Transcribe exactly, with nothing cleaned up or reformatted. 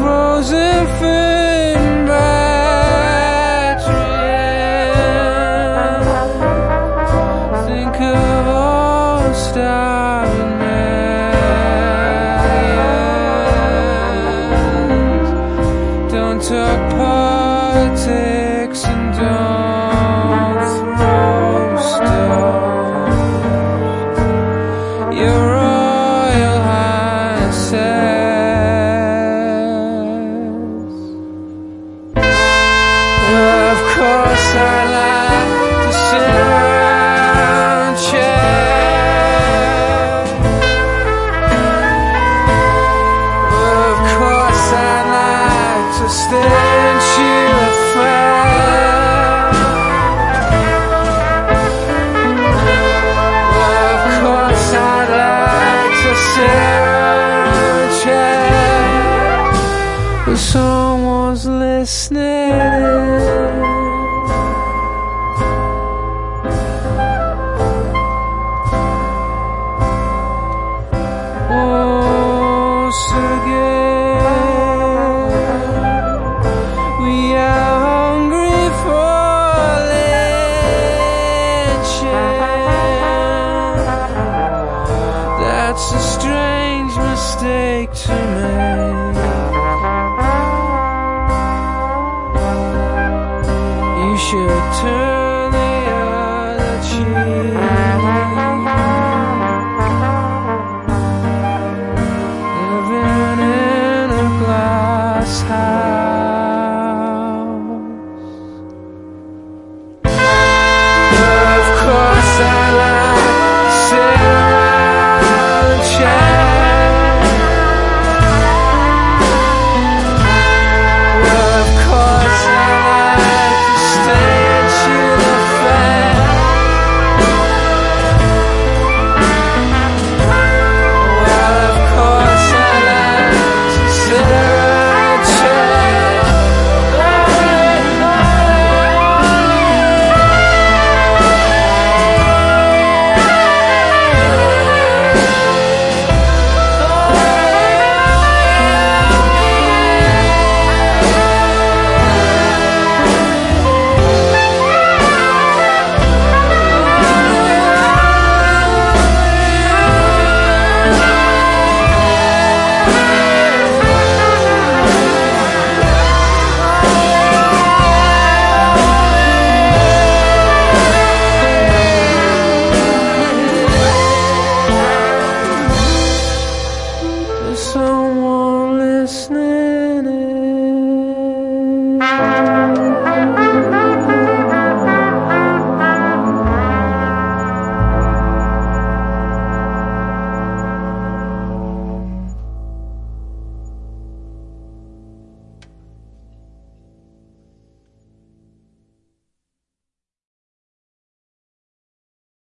frozen food battery. Think of all starving millions. Don't talk politics and don't throw stones. Your Royal Highness. Of course I like to sit around chat. Of course I like to stare and chew a fat. Of course I like to sit around chat, but someone's listening. Once again, we are hungry for lynching. That's a strange mistake to make. You should turn